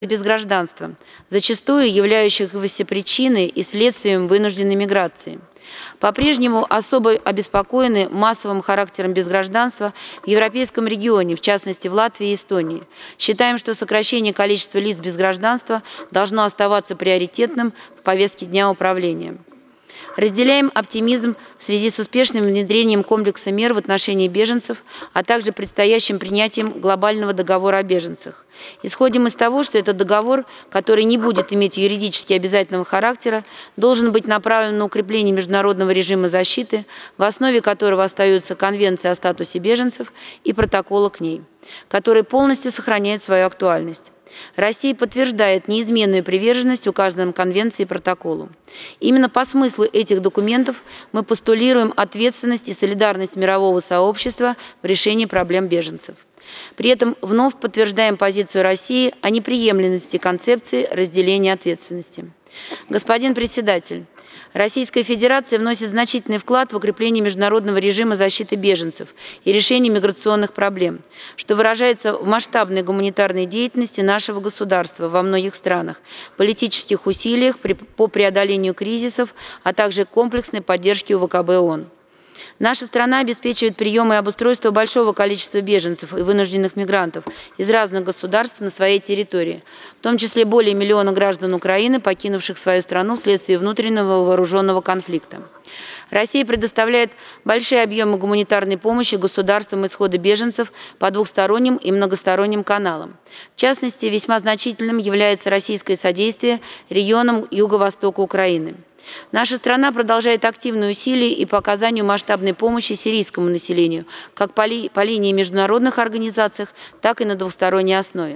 без гражданства, зачастую являющихся причиной и следствием вынужденной миграции. По-прежнему особо обеспокоены массовым характером безгражданства в европейском регионе, в частности в Латвии и Эстонии. Считаем, что сокращение количества лиц без гражданства должно оставаться приоритетным в повестке дня управления. Разделяем оптимизм в связи с успешным внедрением комплекса мер в отношении беженцев, а также предстоящим принятием глобального договора о беженцах. Исходим из того, что этот договор, который не будет иметь юридически обязательного характера, должен быть направлен на укрепление международного режима защиты, в основе которого остаются Конвенция о статусе беженцев и протоколы к ней, которые полностью сохраняют свою актуальность. Россия подтверждает неизменную приверженность указанным конвенции и протоколу. Именно по смыслу этих документов мы постулируем ответственность и солидарность мирового сообщества в решении проблем беженцев. При этом вновь подтверждаем позицию России о неприемлемости концепции разделения ответственности. Господин председатель, Российская Федерация вносит значительный вклад в укрепление международного режима защиты беженцев и решение миграционных проблем, что выражается в масштабной гуманитарной деятельности нашего государства во многих странах, политических усилиях по преодолению кризисов, а также комплексной поддержке УВКБ ООН. Наша страна обеспечивает прием и обустройство большого количества беженцев и вынужденных мигрантов из разных государств на своей территории, в том числе более миллиона граждан Украины, покинувших свою страну вследствие внутреннего вооруженного конфликта. Россия предоставляет большие объемы гуманитарной помощи государствам исхода беженцев по двухсторонним и многосторонним каналам. В частности, весьма значительным является российское содействие регионам Юго-Востока Украины. Наша страна продолжает активные усилия и по оказанию масштабной помощи сирийскому населению, как по линии международных организаций, так и на двусторонней основе.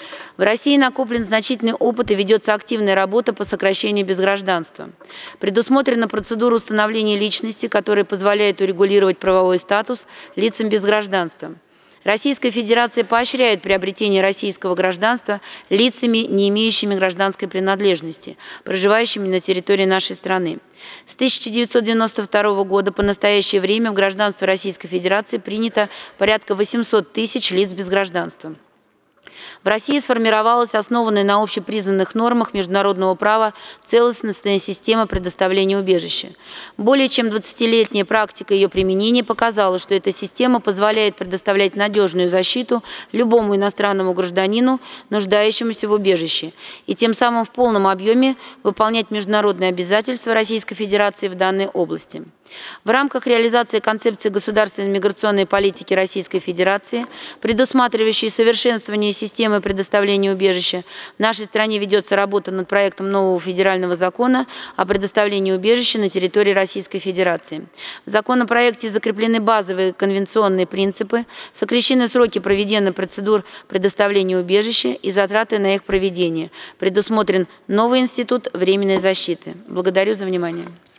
В России накоплен значительный опыт и ведется активная работа по сокращению безгражданства. Предусмотрена процедура установления личности, которая позволяет урегулировать правовой статус лицам без гражданства. Российская Федерация поощряет приобретение российского гражданства лицами, не имеющими гражданской принадлежности, проживающими на территории нашей страны. С 1992 года по настоящее время в гражданство Российской Федерации принято порядка 800 тысяч лиц без гражданства. В России сформировалась основанная на общепризнанных нормах международного права целостностная система предоставления убежища. Более чем 20-летняя практика ее применения показала, что эта система позволяет предоставлять надежную защиту любому иностранному гражданину, нуждающемуся в убежище, и тем самым в полном объеме выполнять международные обязательства Российской Федерации в данной области. В рамках реализации концепции государственной миграционной политики Российской Федерации, предусматривающей совершенствование системы предоставления убежища, в нашей стране ведется работа над проектом нового федерального закона о предоставлении убежища на территории Российской Федерации. В законопроекте закреплены базовые конвенционные принципы, сокращены сроки проведения процедур предоставления убежища и затраты на их проведение. Предусмотрен новый институт временной защиты. Благодарю за внимание.